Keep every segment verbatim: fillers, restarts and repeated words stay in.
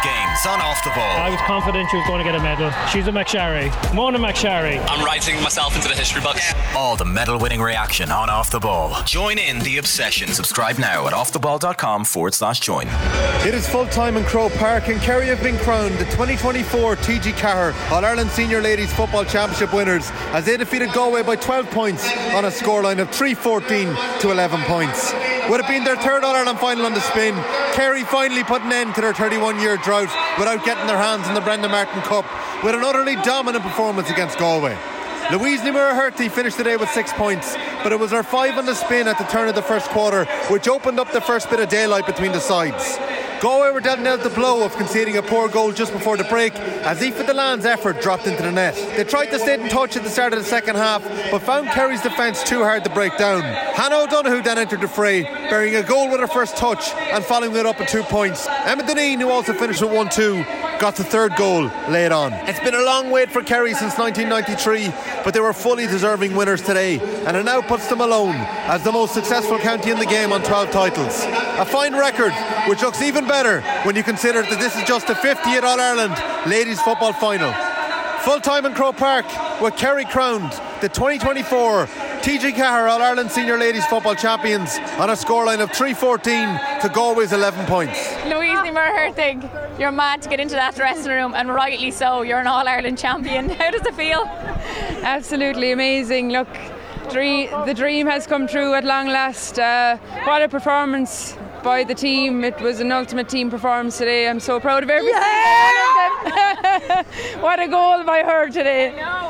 games on Off the Ball. I was confident she was going to get a medal. She's a McSharry. Mona McSharry. I'm writing myself into the history books. All the medal-winning reaction on Off the Ball. Join in the obsession. Subscribe now at offtheball.com forward slash join. It is full time in Croke Park, and Kerry have been crowned the twenty twenty-four T G Cahir All-Ireland Senior Ladies Football Championship winners as they defeated Galway by twelve points on a scoreline of three fourteen to eleven points. With it being their third All-Ireland final on the spin, Kerry finally put an end to their thirty-one year drought without getting their hands on the Brendan Martin Cup with an utterly dominant performance against Galway. Louise Nimura-Hurty finished the day with six points, but it was her five on the spin at the turn of the first quarter which opened up the first bit of daylight between the sides. Galway were dealt out the blow of conceding a poor goal just before the break as Aoife Delan's effort dropped into the net. They tried to stay in touch at the start of the second half but found Kerry's defence too hard to break down. Hannah O'Donoghue then entered the fray, bearing a goal with her first touch and following it up with two points. Emma Deneen, who also finished with one two, got the third goal late on. It's been a long wait for Kerry since nineteen ninety-three, but they were fully deserving winners today, and it now puts them alone as the most successful county in the game on twelve titles. A fine record which looks even better when you consider that this is just the fiftieth All-Ireland Ladies Football Final. Full time in Croke Park with Kerry crowned the twenty twenty-four T G Cahir All-Ireland Senior Ladies Football Champions on a scoreline of three fourteen to Galway's eleven points. Louise Nimura-Hurty, you're mad to get into that dressing room, and rightly so. You're an All-Ireland champion. How does it feel? Absolutely amazing. Look, dream, the dream has come true at long last. Uh, what a performance by the team. It was an ultimate team performance today. I'm so proud of every yeah! single one of them. What a goal by her today.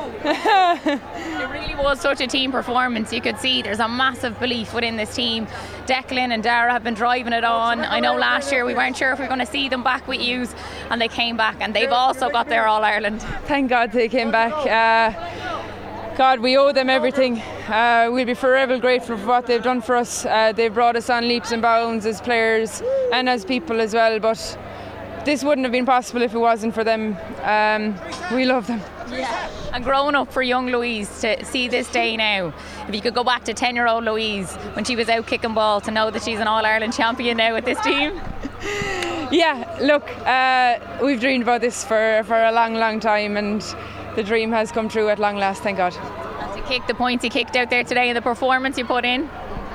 I know. It really was such a team performance. You could see there's a massive belief within this team. Declan and Dara have been driving it on. I know last year we weren't sure if we were going to see them back with yous, and they came back, and they've also got their All-Ireland. Thank God they came back. Uh, God, we owe them everything. Uh, we'll be forever grateful for what they've done for us. Uh, they've brought us on leaps and bounds as players and as people as well, but this wouldn't have been possible if it wasn't for them. Um, we love them. Yeah. And growing up for young Louise to see this day now, if you could go back to ten year old Louise when she was out kicking ball, to know that she's an All-Ireland champion now with this team. Yeah, look, uh, we've dreamed about this for, for a long, long time, and the dream has come true at long last, thank God. And to kick the points you kicked out there today and the performance you put in.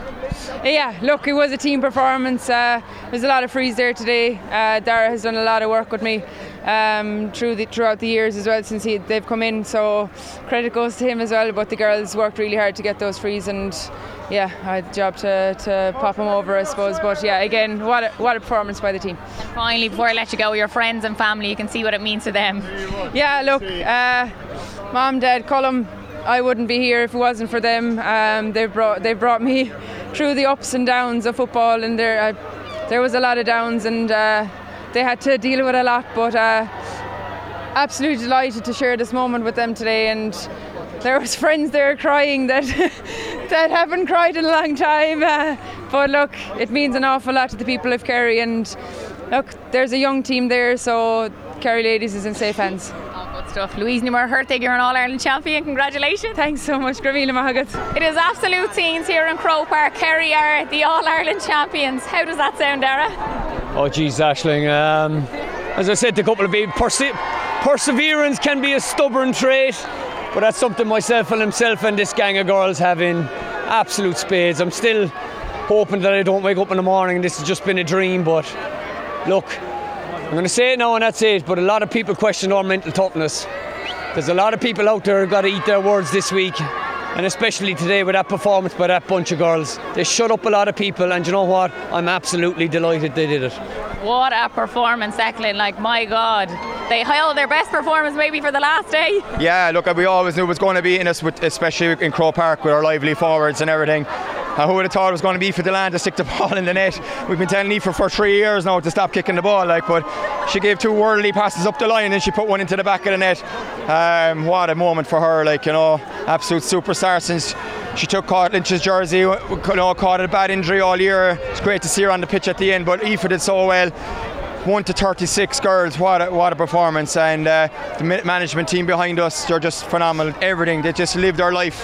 Yeah, look, it was a team performance. Uh, there's a lot of frees there today. Uh, Dara has done a lot of work with me um, through the, throughout the years as well since he, they've come in, so credit goes to him as well, but the girls worked really hard to get those frees, and yeah, I had the job to, to pop them over, I suppose. But yeah, again, what a, what a performance by the team. And finally, before I let you go, your friends and family, you can see what it means to them. Yeah, look, uh, Mom, Dad, Colm, I wouldn't be here if it wasn't for them. Um, they've brought they brought me through the ups and downs of football, and there uh, there was a lot of downs, and uh, they had to deal with a lot, but uh, absolutely delighted to share this moment with them today. And there was friends there crying that that haven't cried in a long time, uh, but look, it means an awful lot to the people of Kerry, and look, there's a young team there, so Kerry Ladies is in safe hands. Stuff. Louise Nimura-Hurty, you're an All-Ireland champion. Congratulations. Thanks so much, Gravila Mahagat. It is absolute scenes here in Croke Park. Kerry are the All-Ireland champions. How does that sound, Dara? Oh geez, Aisling. Um, as I said to a couple of people, perse- perseverance can be a stubborn trait, but that's something myself and himself and this gang of girls have in absolute spades. I'm still hoping that I don't wake up in the morning and this has just been a dream, but look, I'm going to say it now and that's it, but a lot of people question our mental toughness. There's a lot of people out there who've got to eat their words this week, and especially today with that performance by that bunch of girls. They shut up a lot of people, and you know what? I'm absolutely delighted they did it. What a performance, Declan. Like, my God. They held their best performance maybe for the last day. Yeah, look, we always knew it was going to be in us, with, especially in Croke Park with our lively forwards and everything. Uh, who would have thought it was going to be for Delan to stick the ball in the net? We've been telling Aoife for three years now to stop kicking the ball, like, but she gave two worldly passes up the line and she put one into the back of the net. Um, what a moment for her, like, you know, absolute superstar since she took Lynch's jersey, you know, caught a bad injury all year. It's great to see her on the pitch at the end, but Aoife did so well. one to thirty-six girls, what a, what a performance, and uh, the management team behind us, they're just phenomenal. Everything, they just lived their life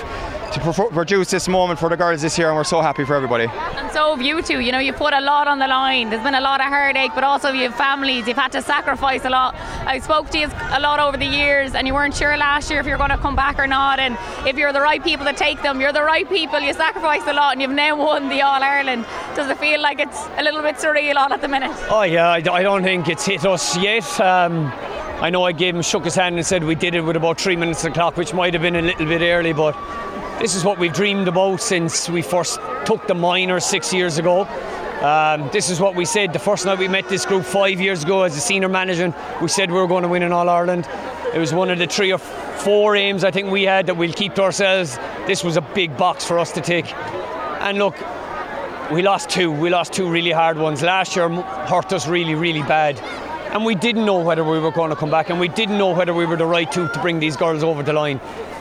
to pro- produce this moment for the girls this year, and we're so happy for everybody. And so have you two. You know, you put a lot on the line. There's been a lot of heartache, but also you have families. You've had to sacrifice a lot. I spoke to you a lot over the years, and you weren't sure last year if you're going to come back or not, and if you're the right people to take them. You're the right people. You sacrificed a lot, and you've now won the All-Ireland. Does it feel like it's a little bit surreal all at the minute? Oh yeah, I, I don't think it's hit us yet. Um, I know I gave him, shook his hand and said we did it with about three minutes of the clock, which might have been a little bit early, but this is what we've dreamed about since we first took the minors six years ago. Um, this is what we said the first night we met this group five years ago as a senior management. We said we were going to win an All-Ireland. It was one of the three or four aims I think we had that we'll keep to ourselves. This was a big box for us to take. And look, we lost two. We lost two really hard ones. Last year hurt us really, really bad. And we didn't know whether we were going to come back, and we didn't know whether we were the right two to bring these girls over the line.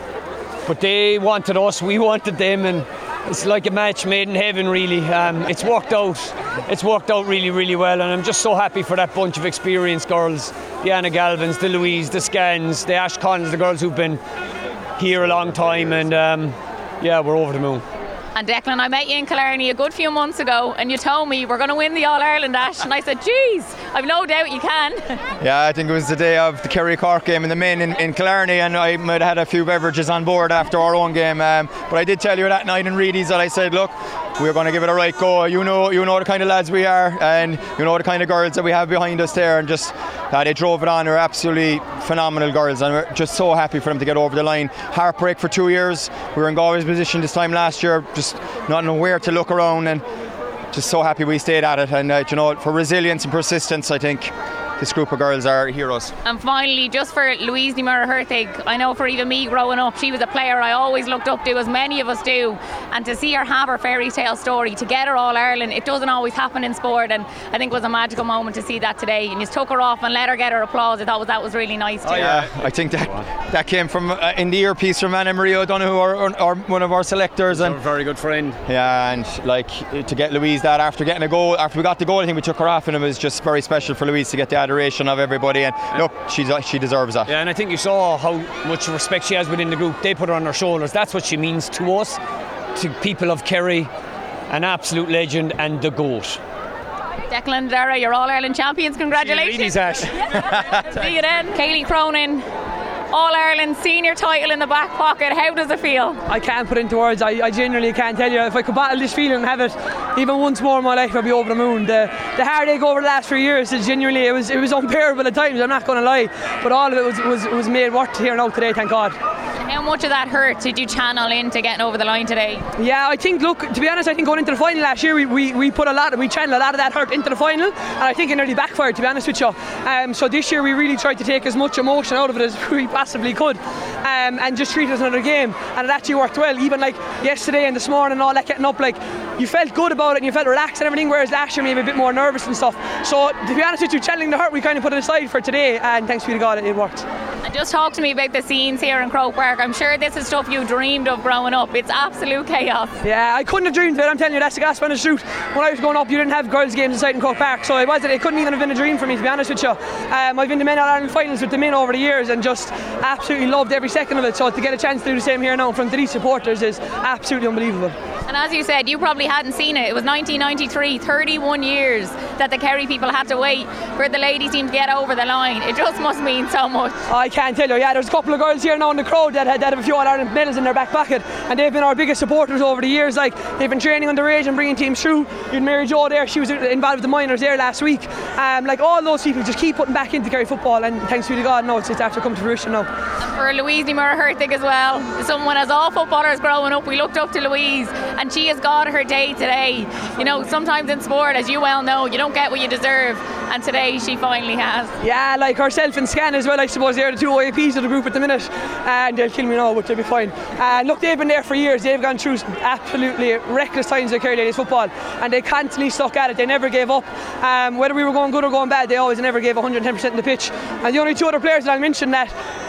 But they wanted us, we wanted them, and it's like a match made in heaven, really. Um, it's worked out. It's worked out really, really well, and I'm just so happy for that bunch of experienced girls. The Anna Galvins, the Louise, the Scans, the Ash Connells, the girls who've been here a long time, and um, yeah, we're over the moon. And Declan, I met you in Killarney a good few months ago, and you told me we're going to win the All-Ireland, Ash, and I said, geez, I've no doubt you can. Yeah, I think it was the day of the Kerry Cork game in the men in, in Killarney, and I might have had a few beverages on board after our own game. Um, but I did tell you that night in Reedy's that I said, look, we're going to give it a right go. You know, you know the kind of lads we are, and you know the kind of girls that we have behind us there, and just uh, they drove it on. They're absolutely phenomenal girls, and we're just so happy for them to get over the line. Heartbreak for two years. We were in Galway's position this time last year, just not knowing where to look around, and just so happy we stayed at it. And uh, you know, for resilience and persistence, I think this group of girls are heroes. And finally, just for Louise Ní Murchurthaigh, I know for even me growing up, she was a player I always looked up to, as many of us do, and to see her have her fairy tale story, to get her All-Ireland, it doesn't always happen in sport, and I think it was a magical moment to see that today, and you took her off and let her get her applause. I thought that was really nice too. Oh yeah, I think that that came from uh, in the earpiece from Anna Maria O'Donoghue, or, or, or one of our selectors, and a very good friend. Yeah, and like to get Louise that after getting a goal, after we got the goal, I think we took her off, and it was just very special for Louise to get the adoration of everybody. And look, she's, she deserves that. Yeah, and I think you saw how much respect she has within the group. They put her on their shoulders. That's what she means to us, to people of Kerry. An absolute legend and the GOAT. Declan, Dara, you're All-Ireland champions. Congratulations. See you, Ash. See you then. Kaylee Cronin, All-Ireland senior title in the back pocket. How does it feel? I can't put it into words. I, I genuinely can't tell you. If I could battle this feeling and have it even once more in my life, I'd be over the moon. The, the heartache over the last few years is genuinely, it was it was unbearable at times, I'm not going to lie, but all of it was, was, was made worth here now today, thank God. How much of that hurt did you channel into getting over the line today? Yeah, I think, look, to be honest, I think going into the final last year, we, we, we put a lot, we channeled a lot of that hurt into the final, and I think it nearly backfired, to be honest with you. Um, so this year we really tried to take as much emotion out of it as we possibly could, um, and just treat it as another game, and it actually worked well. Even like yesterday and this morning and all that, getting up, like, you felt good about it and you felt relaxed and everything, whereas last year maybe a bit more nervous and stuff. So to be honest with you, channeling the hurt, we kind of put it aside for today, and thanks be to God, it, it worked. And just talk to me about the scenes here in Croke Park. I'm sure this is stuff you dreamed of growing up. It's absolute chaos. Yeah, I couldn't have dreamed of it. I'm telling you, that's the gospel honest truth. When I was growing up, you didn't have girls' games inside in Croke Park, so it wasn't. It couldn't even have been a dream for me, to be honest with you. Um, I've been to men All-Ireland finals with the men over the years, and just absolutely loved every second of it. So to get a chance to do the same here now in front of these supporters is absolutely unbelievable. And as you said, you probably hadn't seen it. It was nineteen ninety-three, thirty-one years that the Kerry people had to wait for the ladies team to get over the line. It just must mean so much. I can't tell you. Yeah, there's a couple of girls here now in the crowd that, that have a few All-Ireland medals in their back pocket, and they've been our biggest supporters over the years. Like, they've been training underage and bringing teams through. You had Mary Jo there, she was involved with the minors there last week. Um, like, all those people just keep putting back into Kerry football, and thanks be to God, no, it's, it's after come to fruition now. And for Louise Ní Murchurthaigh as well, someone, as all footballers growing up, we looked up to Louise, and she has got her day today. You know, sometimes in sport, as you well know, you don't get what you deserve, and today she finally has. Yeah, like herself and Scan as well, I suppose they're the two O A Ps of the group at the minute, and they'll kill me now, but they'll be fine. And uh, look, they've been there for years. They've gone through absolutely reckless times with Kerry ladies football, and they constantly stuck at it. They never gave up. Um, whether we were going good or going bad, they always never gave one hundred ten percent in the pitch. And the only two other players that I'll mention that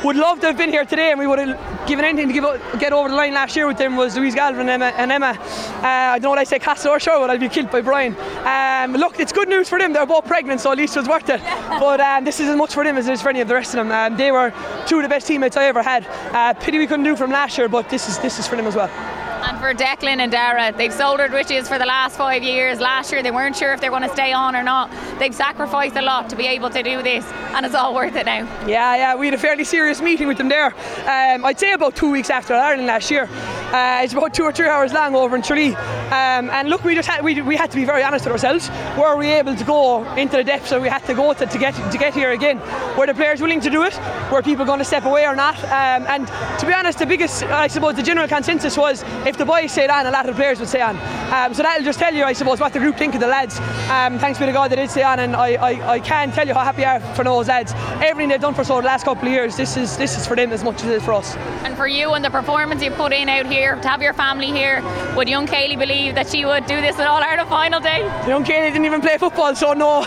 would love to have been here today, and we would have given anything to give, get over the line last year with them was Louise Galvin and Emma. And Emma. Uh, I don't know what I say, Castle or Sure, but I'd be killed by Brian. Um, look, it's good news for them. They're both pregnant, so at least it was worth it. But um, this is as much for them as it is for any of the rest of them. Um, they were two of the best teammates I ever had. Uh, pity we couldn't do from last year, but this is this is for them as well. And for Declan and Dara, they've shouldered witches for the last five years. Last year they weren't sure if they're going to stay on or not. They've sacrificed a lot to be able to do this, and it's all worth it now. Yeah, yeah, we had a fairly serious meeting with them there. Um, I'd say about two weeks after Ireland last year. Uh, it's about two or three hours long over in Tralee. Um, and look, we just had we, we had to be very honest with ourselves. Were we able to go into the depths that we had to go to to get to get here again? Were the players willing to do it? Were people going to step away or not? Um, and to be honest, the biggest, I suppose, the general consensus was if the boys stayed on, a lot of the players would stay on. Um, so that'll just tell you, I suppose, what the group think of the lads. Um, thanks be to God they did stay on, and I, I, I can't tell you how happy I am for those lads. Everything they've done for us over the last couple of years, this is this is for them as much as it is for us. And for you and the performance you put in out here, to have your family here, would young Kaylee believe that she would do this at All Ireland final day? Young Kaylee didn't even play football, so no.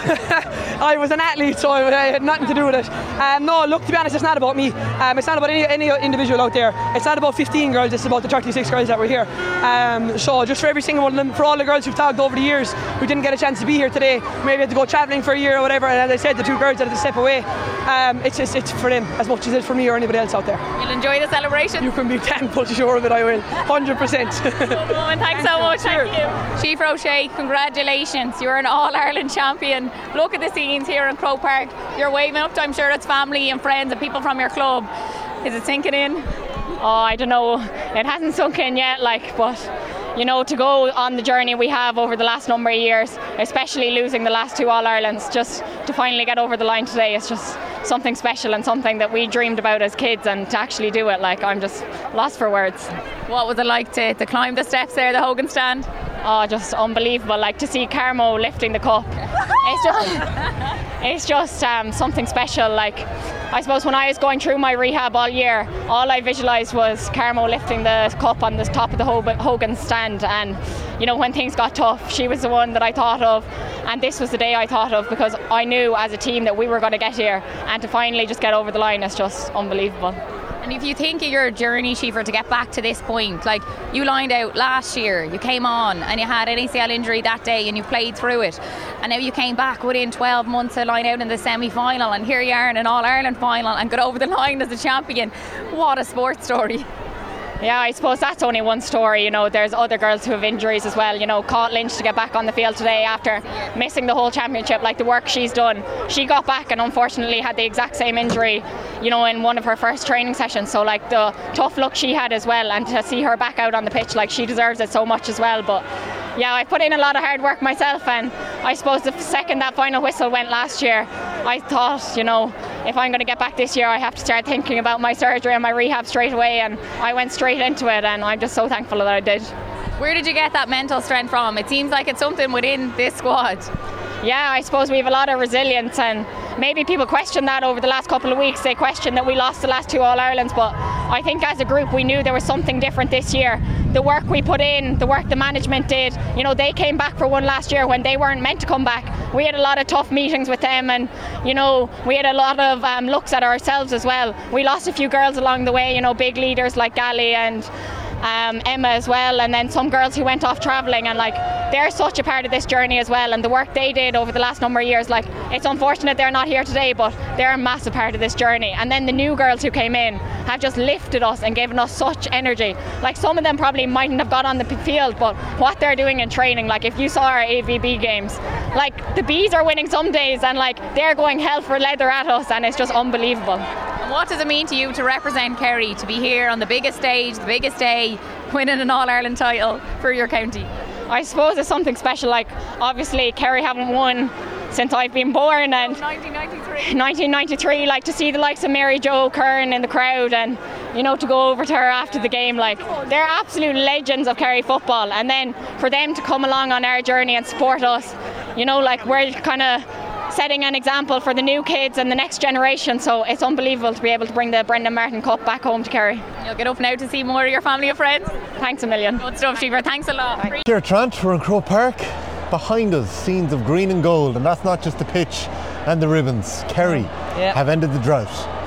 I was an athlete, so I had nothing to do with it. Um, no, look, to be honest, it's not about me. Um, it's not about any, any individual out there. It's not about fifteen girls, it's about the thirty-six girls that were here. Um, so just for every single one of them, for all the girls who've talked over the years who didn't get a chance to be here today, maybe had to go travelling for a year or whatever, and as I said, the two girls that had to step away, um, it's just, it's for them as much as it's for me or anybody else out there. You'll enjoy the celebration? You can be ten percent sure of it, I will. one hundred percent. Thanks so much. Thank you. Síofra O'Shea, congratulations. You're an All-Ireland champion. Look at the scenes here in Croke Park. You're waving up to, I'm sure it's family and friends and people from your club. Is it sinking in? Oh, I don't know. It hasn't sunk in yet, like, but you know, to go on the journey we have over the last number of years, especially losing the last two All-Irelands, just to finally get over the line today, it's just something special and something that we dreamed about as kids, and to actually do it, like, I'm just lost for words. What was it like to, to climb the steps there, the Hogan stand? Oh, just unbelievable. Like, to see Carmo lifting the cup, it's just, it's just um, something special. Like, I suppose when I was going through my rehab all year, all I visualised was Carmo lifting the cup on the top of the Hogan stand, and you know, when things got tough, she was the one that I thought of, and this was the day I thought of, because I knew as a team that we were going to get here, and to finally just get over the line is just unbelievable. And if you think of your journey, Síofra, to get back to this point, like, you lined out last year, you came on and you had an A C L injury that day and you played through it, and now you came back within twelve months to line out in the semi-final, and here you are in an All-Ireland final and got over the line as a champion. What a sports story. Yeah, I suppose that's only one story. You know, there's other girls who have injuries as well. You know, Caught Lynch to get back on the field today after missing the whole championship, like the work she's done. She got back and unfortunately had the exact same injury, you know, in one of her first training sessions. So like the tough luck she had as well, and to see her back out on the pitch, like, she deserves it so much as well. But yeah, I put in a lot of hard work myself, and I suppose the second that final whistle went last year, I thought, you know, if I'm going to get back this year, I have to start thinking about my surgery and my rehab straight away, and I went straight into it, and I'm just so thankful that I did. Where did you get that mental strength from? It seems like it's something within this squad. Yeah, I suppose we have a lot of resilience, and maybe people question that over the last couple of weeks. They question that we lost the last two All-Irelands, but I think as a group we knew there was something different this year. The work we put in, the work the management did, you know, they came back for one last year when they weren't meant to come back. We had a lot of tough meetings with them, and you know, we had a lot of um, looks at ourselves as well. We lost a few girls along the way, you know, big leaders like Gali and Um, Emma as well, and then some girls who went off travelling, and like, they're such a part of this journey as well, and the work they did over the last number of years, like, it's unfortunate they're not here today, but they're a massive part of this journey. And then the new girls who came in have just lifted us and given us such energy. Like, some of them probably mightn't have got on the field, but what they're doing in training, like, if you saw our A V B games, like, the Bees are winning some days, and like, they're going hell for leather at us, and it's just unbelievable. What does it mean to you to represent Kerry, to be here on the biggest stage, the biggest day, winning an All-Ireland title for your county? I suppose it's something special. Like, obviously Kerry haven't won since I've been born, and oh, nineteen ninety-three nineteen ninety-three, like, to see the likes of Mary Jo Kern in the crowd, and you know, to go over to her after the game, like, they're absolute legends of Kerry football, and then for them to come along on our journey and support us, you know, like, we're kind of setting an example for the new kids and the next generation, so it's unbelievable to be able to bring the Brendan Martin Cup back home to Kerry. You'll get up now to see more of your family and friends. Thanks a million. Good stuff, Síofra. Thanks a lot. Here, Trant, we're in Croke Park. Behind us, scenes of green and gold, and that's not just the pitch and the ribbons. Kerry yeah. have ended the drought.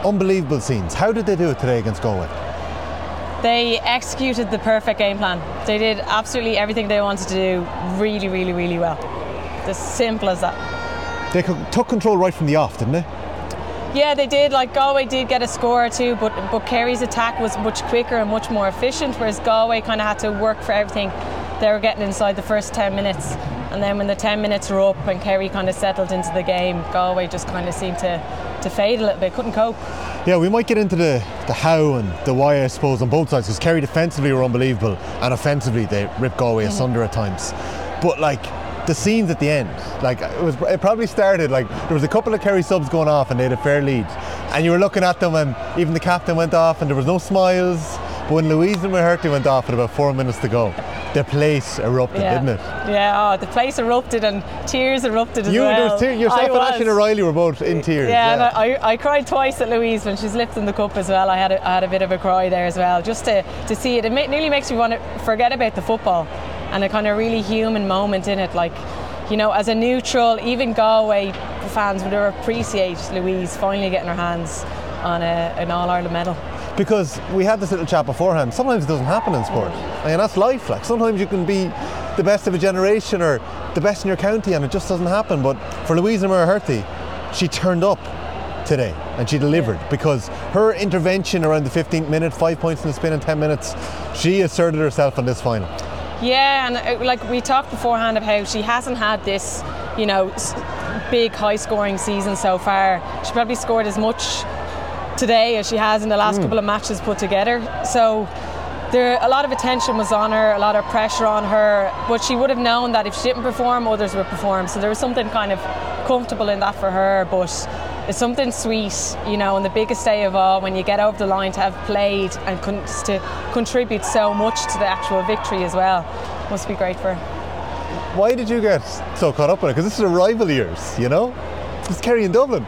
unbelievable scenes. How did they do it today against Galway? They executed the perfect game plan. They did absolutely everything they wanted to do really, really, really well. As simple as that. They took control right from the off, didn't they? Yeah, they did. Like Galway did get a score or two, but but Kerry's attack was much quicker and much more efficient, whereas Galway kind of had to work for everything they were getting inside the first ten minutes. And then when the ten minutes were up and Kerry kind of settled into the game, Galway just kind of seemed to, to fade a little bit, couldn't cope. Yeah, we might get into the, the how and the why, I suppose, on both sides, because Kerry defensively were unbelievable and offensively they ripped Galway mm-hmm. asunder at times. But like the scenes at the end, like it was, it probably started like there was a couple of Kerry subs going off and they had a fair lead, and you were looking at them and even the captain went off and there was no smiles. But when Louise McHurty went off at about four minutes to go, the place erupted, yeah. didn't it? Yeah, oh, the place erupted and tears erupted as you, well. There was te- yourself and Aisling O'Reilly were both in tears. Yeah, yeah. and I, I cried twice at Louise when she's lifting the cup as well. I had a, I had a bit of a cry there as well, just to, to see it. It ma- nearly makes me want to forget about the football and a kind of really human moment in it. Like, you know, as a neutral, even Galway fans would appreciate Louise finally getting her hands on a, an All-Ireland medal. Because we had this little chat beforehand, sometimes it doesn't happen in sport. I mean, that's life. Like, sometimes you can be the best of a generation or the best in your county and it just doesn't happen. But for Louise McHurty, she turned up today and she delivered, yeah. because her intervention around the fifteenth minute, five points in the spin in ten minutes, she asserted herself in this final. Yeah, and uh, like we talked beforehand of how she hasn't had this, you know, big high scoring season so far. She probably scored as much today as she has in the last mm. couple of matches put together. So there, a lot of attention was on her, a lot of pressure on her, but she would have known that if she didn't perform, others would perform. So there was something kind of comfortable in that for her, but it's something sweet, you know, and the biggest day of all, when you get over the line to have played and con- to contribute so much to the actual victory as well. Must be great for her. Why did you get so caught up in it? Because this is a rival of yours, you know? It's Kerry and Dublin.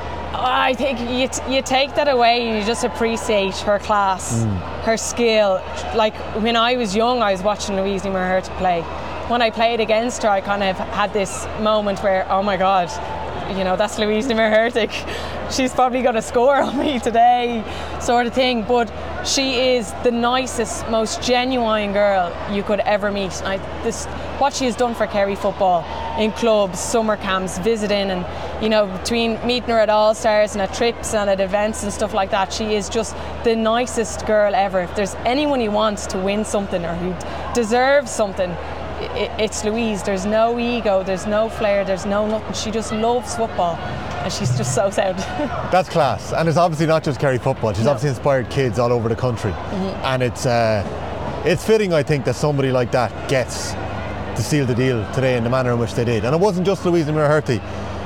I think you, t- you take that away and you just appreciate her class, mm. her skill. Like when I was young, I was watching Louise McHurty play. When I played against her, I kind of had this moment where, oh my God, you know, that's Louise McHurty. She's probably going to score on me today, sort of thing. But she is the nicest, most genuine girl you could ever meet. I, this, what she has done for Kerry football in clubs, summer camps, visiting, and you know, between meeting her at All Stars and at trips and at events and stuff like that, she is just the nicest girl ever. If there's anyone who wants to win something or who deserves something, it's Louise. There's no ego, there's no flair, there's no nothing. She just loves football and she's just so sound. That's class, and it's obviously not just Kerry football. She's no. obviously inspired kids all over the country, mm-hmm. and it's uh, it's fitting, I think, that somebody like that gets to seal the deal today in the manner in which they did. And it wasn't just Louise McHurty.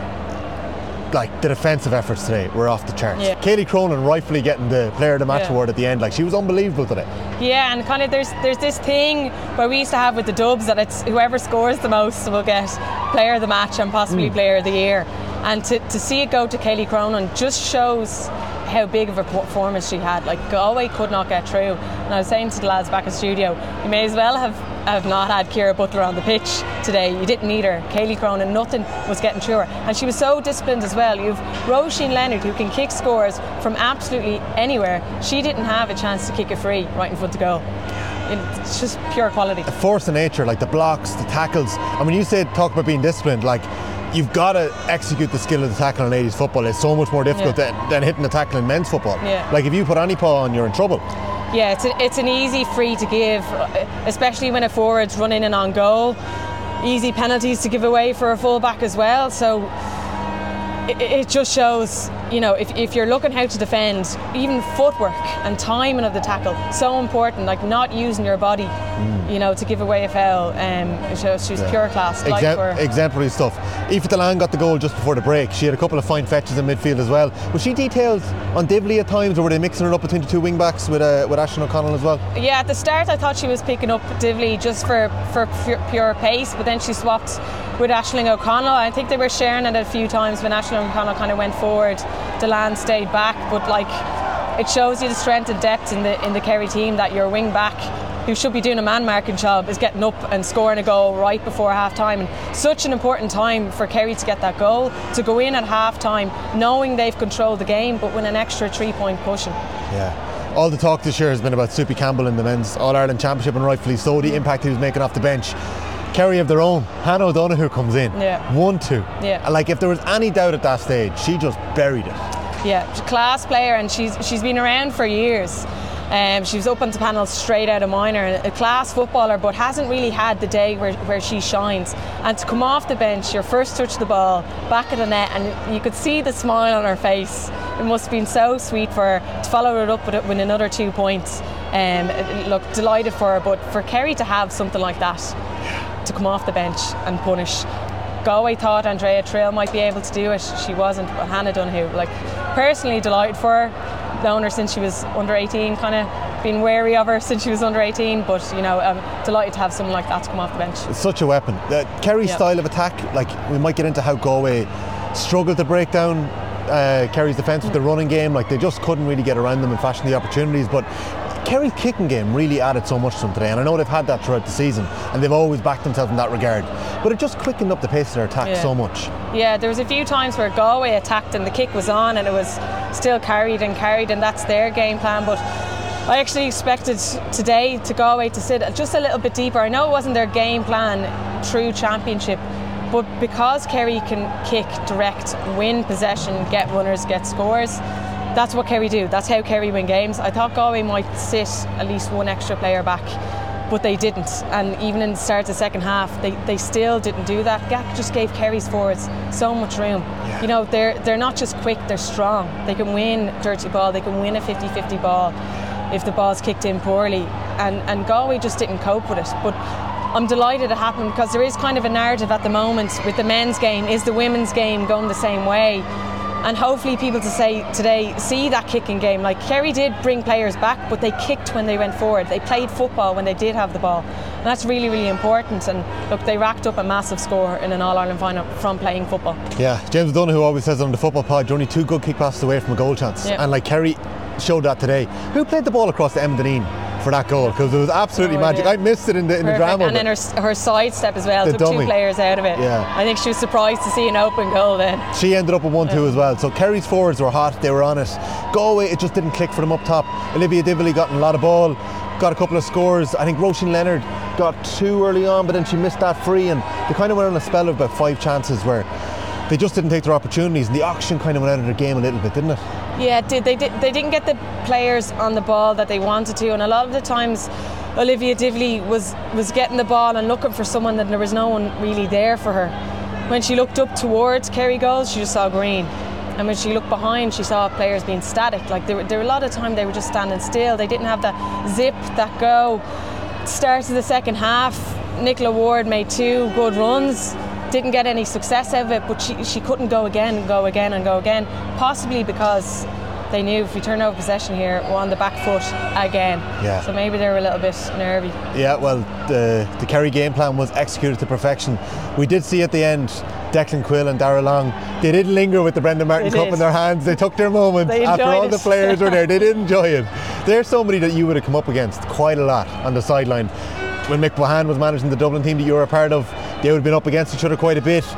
Like, the defensive efforts today were off the charts. Yeah. Katie Cronin rightfully getting the player of the match yeah. award at the end. Like, she was unbelievable today. Yeah, and kind of there's there's this thing where we used to have with the Dubs that it's whoever scores the most will get player of the match and possibly mm. player of the year. And to, to see it go to Katie Cronin just shows how big of a performance she had. Like, Galway could not get through. And I was saying to the lads back in studio, you may as well have, have not had Ciara Butler on the pitch today. You didn't need her. Kaylee Cronin, nothing was getting through her. And she was so disciplined as well. You've Roisin Leonard, who can kick scores from absolutely anywhere. She didn't have a chance to kick it free right in front of goal. It's just pure quality. A force of nature, like the blocks, the tackles. And when you say talk about being disciplined, like, you've got to execute the skill of the tackle in ladies football. It's so much more difficult yeah. than, than hitting the tackle in men's football. Yeah. Like, if you put any paw on, you're in trouble. Yeah, it's, a, it's an easy free to give, especially when a forward's running in on goal. Easy penalties to give away for a fullback as well. So it, it just shows, you know, if, if you're looking how to defend, even footwork and timing of the tackle, so important. Like, not using your body, mm. you know, to give away a foul. Um, it shows she's yeah. pure class. Exem- like for exemplary stuff. Aoife Delanne got the goal just before the break. She had a couple of fine fetches in midfield as well. Was she detailed on Divley at times, or were they mixing it up between the two wing backs with uh, with Aisling O'Connell as well? Yeah, at the start I thought she was picking up Divley just for, for pure, pure pace, but then she swapped with Aisling O'Connell. I think they were sharing it a few times when Aisling O'Connell kind of went forward. Delanne stayed back, but like, it shows you the strength and depth in the in the Kerry team that your wing back who should be doing a man marking job, is getting up and scoring a goal right before half time. And such an important time for Kerry to get that goal, to go in at half time knowing they've controlled the game but with an extra three point cushion. Yeah. All the talk this year has been about Soupy Campbell in the men's All-Ireland Championship, and rightfully so, the impact he was making off the bench. Kerry have their own. Hannah O'Donoghue comes in. Yeah. one two. Yeah. Like, if there was any doubt at that stage, she just buried it. Yeah, she's a class player, and she's she's been around for years. Um, she was up onto panels straight out of minor, a class footballer, but hasn't really had the day where, where she shines. And to come off the bench, your first touch of the ball, back of the net, and you could see the smile on her face. It must have been so sweet for her to follow it up with, with another two points. Um, look, delighted for her, but for Kerry to have something like that, to come off the bench and punish. Galway thought Andrea Trill might be able to do it. She wasn't, but Hannah Donoghue, like, personally delighted for her. Known her since she was under eighteen, kind of been wary of her since she was under eighteen, but you know, I'm delighted to have someone like that to come off the bench. It's such a weapon. Uh, Kerry's yeah. style of attack, like, we might get into how Galway struggled to break down uh, Kerry's defence with the running game. Like, they just couldn't really get around them and fashion the opportunities, but Kerry's kicking game really added so much to them today, and I know they've had that throughout the season and they've always backed themselves in that regard, but it just quickened up the pace of their attack yeah. so much. Yeah, there was a few times where Galway attacked and the kick was on and it was still carried and carried, and that's their game plan. But I actually expected today to Galway to sit just a little bit deeper. I know it wasn't their game plan through championship, but because Kerry can kick direct, win possession, get runners, get scores, that's what Kerry do. That's how Kerry win games. I thought Galway might sit at least one extra player back, but they didn't. And even in the start of the second half, they, they still didn't do that. That just gave Kerry's forwards so much room. Yeah. You know, they're they're not just quick, they're strong. They can win dirty ball, they can win a fifty-fifty ball if the ball's kicked in poorly. And, and Galway just didn't cope with it. But I'm delighted it happened, because there is kind of a narrative at the moment with the men's game. Is the women's game going the same way? And hopefully people to say today see that kicking game. Like, Kerry did bring players back, but they kicked when they went forward. They played football when they did have the ball, and that's really, really important. And look, they racked up a massive score in an All-Ireland final from playing football. Yeah, James O'Donoghue always says on the football pod, you're only two good kick passes away from a goal chance. Yeah. And like, Kerry showed that today. Who played the ball across the Emma Deneen for that goal? Because it was absolutely oh, magic. yeah. I missed it in the in Perfect. the drama. And then her, her sidestep as well, the took dummy. two players out of it. Yeah. I think she was surprised to see an open goal then. She ended up with one two yeah. as well. So Kerry's forwards were hot, they were on it. Galway, it just didn't click for them up top. Olivia Dively got a lot of ball, got a couple of scores. I think Roisin Leonard got two early on, but then she missed that free, and they kind of went on a spell of about five chances where they just didn't take their opportunities, and the auction kind of went out of their game a little bit, didn't it? Yeah, it did. They did. They didn't get the players on the ball that they wanted to, and a lot of the times Olivia Dively was was getting the ball and looking for someone that there was no one really there for her. When she looked up towards Kerry goals, she just saw green, and when she looked behind, she saw players being static. Like, there were, there were a lot of time they were just standing still. They didn't have that zip, that go. Start of the second half, Nicola Ward made two good runs. Didn't get any success out of it, but she, she couldn't go again and go again and go again, possibly because they knew if we turn over possession here, we're on the back foot again. Yeah. So maybe they were a little bit nervy. Yeah, well, the, the Kerry game plan was executed to perfection. We did see at the end Declan Quill and Dara Long, they didn't linger with the Brendan Martin They Cup did. in their hands. They took their moment They after all enjoyed the it. players were there. They did enjoy it. They're somebody that you would have come up against quite a lot on the sideline. When Mick Bohan was managing the Dublin team that you were a part of, they would have been up against each other quite a bit.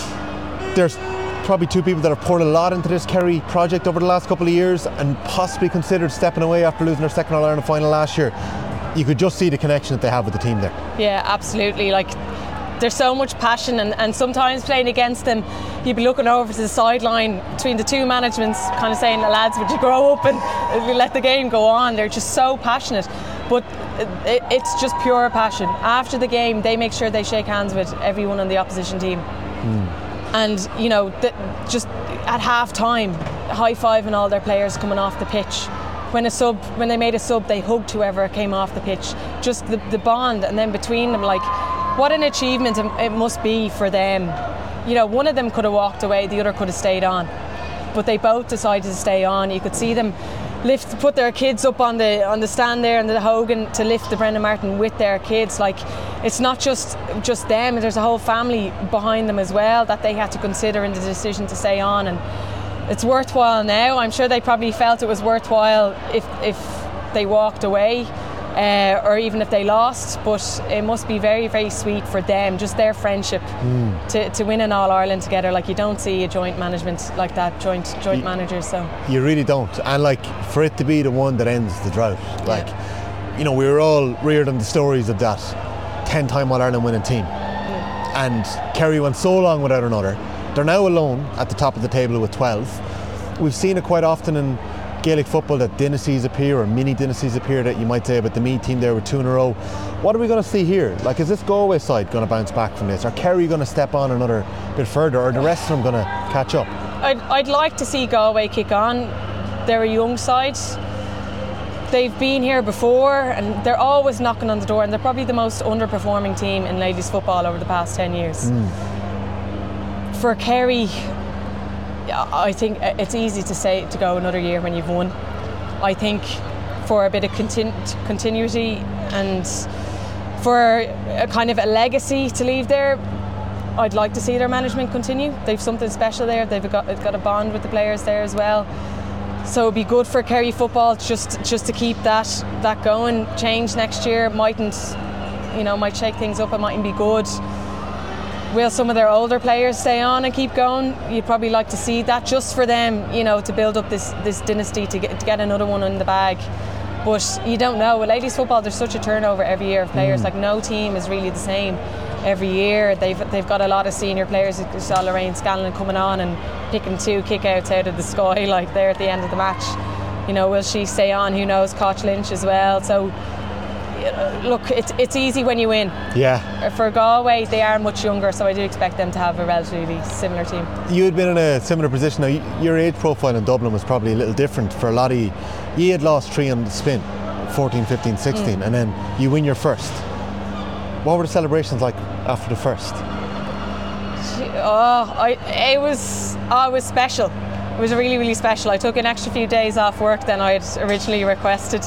There's probably two people that have poured a lot into this Kerry project over the last couple of years and possibly considered stepping away after losing their second All-Ireland final last year. You could just see the connection that they have with the team there. Yeah, absolutely. Like, there's so much passion, and, and sometimes playing against them, you'd be looking over to the sideline between the two managements, kind of saying, lads, would you grow up and let the game go on? They're just so passionate. But it, it's just pure passion. After the game, they make sure they shake hands with everyone on the opposition team. Mm. And, you know, th- just at half time, high-fiving all their players coming off the pitch. When a sub, when they made a sub, they hugged whoever came off the pitch. Just the, the bond, and then between them, like, what an achievement it must be for them. You know, one of them could have walked away, the other could have stayed on. But they both decided to stay on. You could see them lift, put their kids up on the on the stand there in the Hogan to lift the Brendan Martin with their kids. Like, it's not just just them, there's a whole family behind them as well that they had to consider in the decision to stay on, and it's worthwhile now. I'm sure they probably felt it was worthwhile if if they walked away, Uh, or even if they lost, but it must be very, very sweet for them, just their friendship mm. to, to win an All-Ireland together. Like, you don't see a joint management like that, joint joint you, managers. So you really don't. And like, for it to be the one that ends the drought, like, yeah. you know, we were all reared on the stories of that ten-time All-Ireland winning team, mm. and Kerry went so long without another. They're now alone at the top of the table with twelve. We've seen it quite often in Gaelic football that dynasties appear, or mini dynasties appear, that you might say about the Meath team there with two in a row. What are we going to see here? Like, is this Galway side going to bounce back from this? Are Kerry going to step on another bit further, or are the rest of them going to catch up? I'd, I'd like to see Galway kick on. They're a young side. They've been here before and they're always knocking on the door, and they're probably the most underperforming team in ladies football over the past ten years. Mm. For Kerry, I think it's easy to say to go another year when you've won. I think for a bit of continu- continuity and for a kind of a legacy to leave there, I'd like to see their management continue. They've something special there. They've got, they've got a bond with the players there as well. So it'd be good for Kerry football just just to keep that that going. Change next year mightn't, you know, might shake things up. It mightn't be good. Will some of their older players stay on and keep going? You'd probably like to see that just for them, you know, to build up this, this dynasty, to get to get another one in the bag. But you don't know. With ladies football, there's such a turnover every year of players. Mm. Like, no team is really the same every year. They've they've got a lot of senior players. You saw Lorraine Scanlon coming on and picking two kick-outs out of the sky, like there at the end of the match. You know, will she stay on? Who knows? Koch Lynch as well. So, look, it's it's easy when you win. Yeah. For Galway, they are much younger, so I do expect them to have a relatively similar team. You had been in a similar position. Now, your age profile in Dublin was probably a little different for a lot of you. You had lost three on the spin, fourteen, fifteen, sixteen, mm. and then you win your first. What were the celebrations like after the first? Oh, I, it was oh, it was special. It was really, really special. I took an extra few days off work than I had originally requested.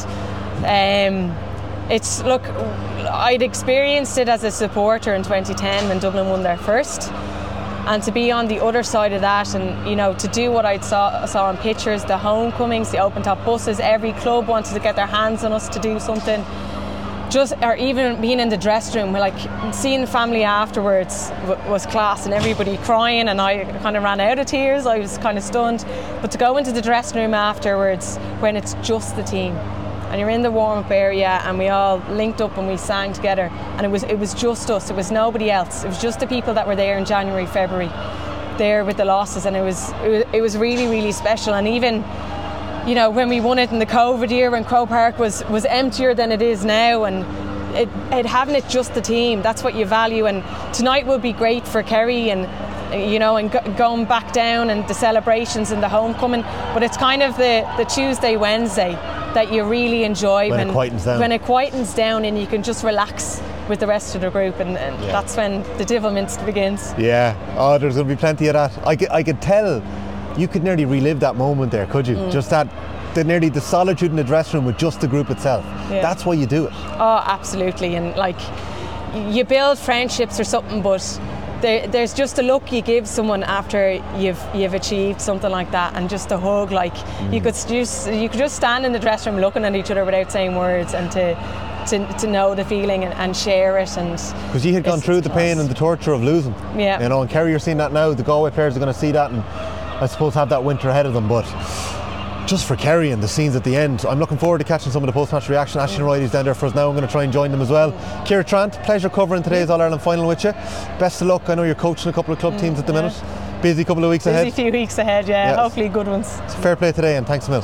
Um, It's look, I'd experienced it as a supporter in twenty ten when Dublin won their first, and to be on the other side of that, and you know, to do what I saw saw on pictures, the homecomings, the open top buses, every club wanted to get their hands on us to do something. Just or even being in the dressing room, like seeing family afterwards w- was class, and everybody crying, and I kind of ran out of tears. I was kind of stunned, but to go into the dressing room afterwards when it's just the team. And you're in the warm-up area, and we all linked up and we sang together, and it was it was just us. It was nobody else. It was just the people that were there in January, February, there with the losses, and it was it was, it was really, really special. And even, you know, when we won it in the COVID year, when Croke Park was was emptier than it is now, and it, it having it just the team, that's what you value. And tonight will be great for Kerry, and you know, and go, going back down and the celebrations and the homecoming. But it's kind of the the Tuesday, Wednesday that you really enjoy when, when it quietens down. When it quietens down and you can just relax with the rest of the group, and, and yeah. that's when the Divilminster begins. Yeah, oh, there's going to be plenty of that. I could, I could tell you could nearly relive that moment there, could you? Mm. Just that, the nearly the solitude in the dressing room with just the group itself. Yeah. That's why you do it. Oh, absolutely. And like, you build friendships or something, but There, there's just a look you give someone after you've you've achieved something like that, and just a hug. Like mm. you could just you could just stand in the dressing room looking at each other without saying words, and to to, to know the feeling and, and share it. And because you had gone through the pain and the torture of losing, yeah. You know, and Kerry, you're seeing that now. The Galway players are going to see that, and I suppose have that winter ahead of them. But just for Kerry and the scenes at the end, I'm looking forward to catching some of the post-match reaction. Aisling O'Reilly's down there for us now. I'm going to try and join them as well. Ciara Trant, pleasure covering today's All-Ireland final with you. Best of luck. I know you're coaching a couple of club teams at the minute. Busy couple of weeks Busy ahead. Busy few weeks ahead, yeah. yeah. Hopefully good ones. Fair play today, and thanks a million.